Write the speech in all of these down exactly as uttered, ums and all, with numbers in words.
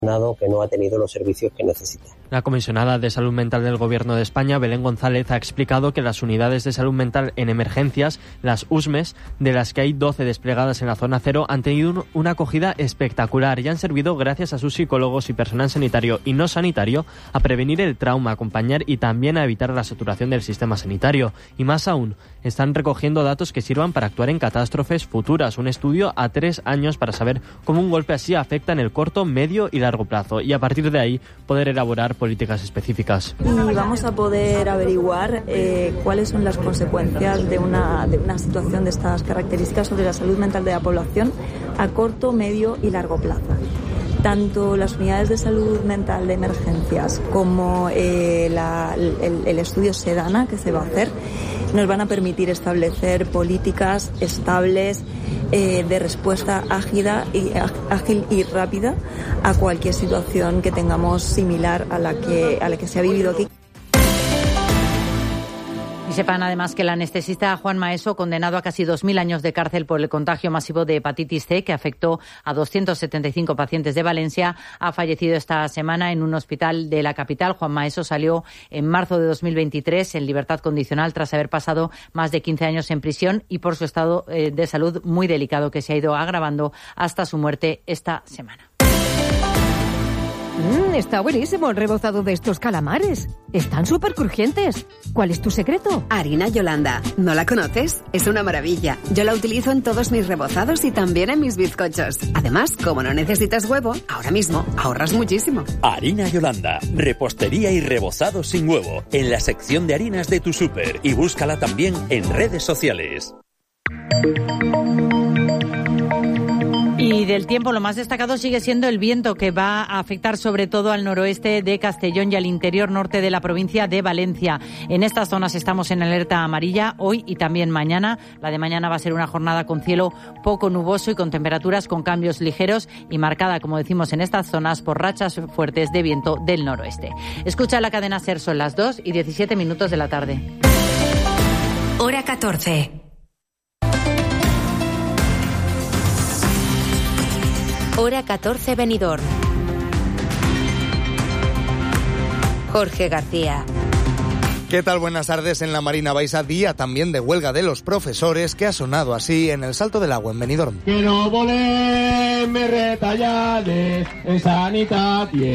que no ha tenido los servicios que necesita. La comisionada de Salud Mental del Gobierno de España, Belén González, ha explicado que las unidades de salud mental en emergencias, las U S M E S, de las que hay doce desplegadas en la zona cero, han tenido una acogida espectacular y han servido, gracias a sus psicólogos y personal sanitario y no sanitario, a prevenir el trauma, acompañar y también a evitar la saturación del sistema sanitario. Y más aún, están recogiendo datos que sirvan para actuar en catástrofes futuras. Un estudio a tres años para saber cómo un golpe así afecta en el corto, medio y largo plazo y a partir de ahí poder elaborar políticas específicas. Y vamos a poder averiguar eh, cuáles son las consecuencias de una, de una situación de estas características sobre la salud mental de la población a corto, medio y largo plazo. Tanto las unidades de salud mental de emergencias como eh, la, el, el estudio SEDANA que se va a hacer nos van a permitir establecer políticas estables eh, de respuesta ágida y, ágil y rápida a cualquier situación que tengamos similar a la que, a la que se ha vivido aquí. Y sepan además que el anestesista Juan Maeso, condenado a casi dos mil años de cárcel por el contagio masivo de hepatitis C que afectó a doscientos setenta y cinco pacientes de Valencia, ha fallecido esta semana en un hospital de la capital. Juan Maeso salió en marzo de dos mil veintitrés en libertad condicional tras haber pasado más de quince años en prisión y por su estado de salud muy delicado que se ha ido agravando hasta su muerte esta semana. Mm, está buenísimo el rebozado de estos calamares. Están súper crujientes. ¿Cuál es tu secreto? Harina Yolanda. ¿No la conoces? Es una maravilla. Yo la utilizo en todos mis rebozados y también en mis bizcochos. Además, como no necesitas huevo, ahora mismo ahorras muchísimo. Harina Yolanda. Repostería y rebozado sin huevo. En la sección de harinas de tu súper. Y búscala también en redes sociales. Y del tiempo, lo más destacado sigue siendo el viento, que va a afectar sobre todo al noroeste de Castellón y al interior norte de la provincia de Valencia. En estas zonas estamos en alerta amarilla hoy y también mañana. La de mañana va a ser una jornada con cielo poco nuboso y con temperaturas con cambios ligeros y marcada, como decimos en estas zonas, por rachas fuertes de viento del noroeste. Escucha la cadena SER, son las dos y diecisiete minutos de la tarde. Hora catorce. Hora catorce, Benidorm. Jorge García. ¿Qué tal? Buenas tardes. En la Marina Baixa, día también de huelga de los profesores, que ha sonado así en el Salto del Agua, en Benidorm. Que no volem retallades en sanitat i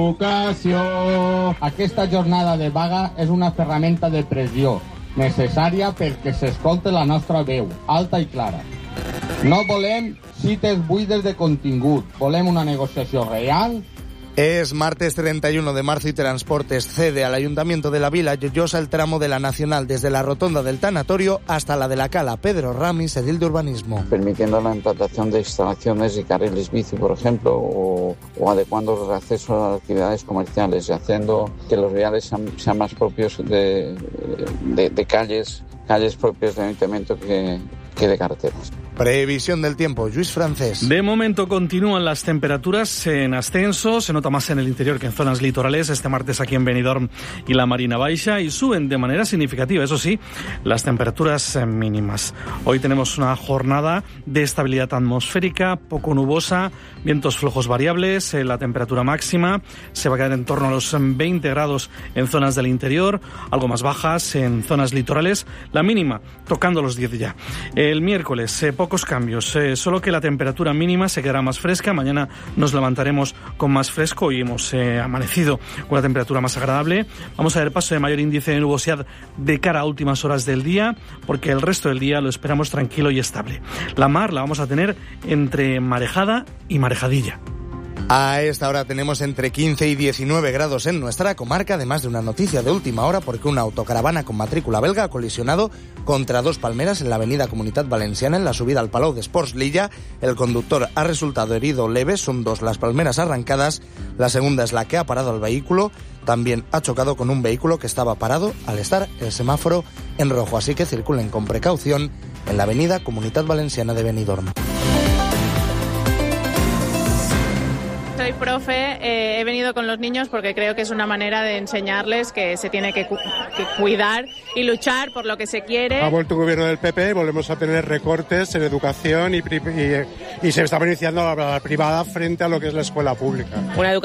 educació. Aquesta jornada de vaga és una ferramenta de pressió necessària perquè s'escolte la nostra veu, alta i clara. No volem cites buides de contingut, volem una negociació real. Es martes treinta y uno de marzo y Transportes cede al Ayuntamiento de la Vila Lloyosa el tramo de la Nacional desde la rotonda del Tanatorio hasta la de la Cala. Pedro Ramis, edil de Urbanismo. Permitiendo la implantación de instalaciones y carriles bici, por ejemplo, o, o adecuando los accesos a las actividades comerciales y haciendo que los viales sean, sean más propios de, de, de calles, calles propias del Ayuntamiento que, que de carreteras. Previsión del tiempo, Luis Francés. De momento continúan las temperaturas en ascenso, se nota más en el interior que en zonas litorales, este martes aquí en Benidorm y la Marina Baixa, y suben de manera significativa, eso sí, las temperaturas mínimas. Hoy tenemos una jornada de estabilidad atmosférica, poco nubosa, vientos flojos variables, la temperatura máxima se va a quedar en torno a los veinte grados en zonas del interior, algo más bajas en zonas litorales, la mínima tocando los diez ya. El miércoles, eh, pocos cambios, eh, solo que la temperatura mínima se quedará más fresca. Mañana nos levantaremos con más fresco y hemos eh, amanecido con una temperatura más agradable. Vamos a ver paso de mayor índice de nubosidad de cara a últimas horas del día, porque el resto del día lo esperamos tranquilo y estable. La mar la vamos a tener entre marejada y marejadilla. A esta hora tenemos entre quince y diecinueve grados en nuestra comarca, además de una noticia de última hora porque una autocaravana con matrícula belga ha colisionado contra dos palmeras en la avenida Comunitat Valenciana en la subida al Palau d'Esports Lilla. El conductor ha resultado herido leve, son dos las palmeras arrancadas, la segunda es la que ha parado el vehículo, también ha chocado con un vehículo que estaba parado al estar el semáforo en rojo, así que circulen con precaución en la avenida Comunitat Valenciana de Benidorm. profe, eh, he venido con los niños porque creo que es una manera de enseñarles que se tiene que, cu que cuidar y luchar por lo que se quiere. Ha vuelto el gobierno del P P, volvemos a tener recortes en educación y, y, y se está beneficiando a la privada frente a lo que es la escuela pública. Una educación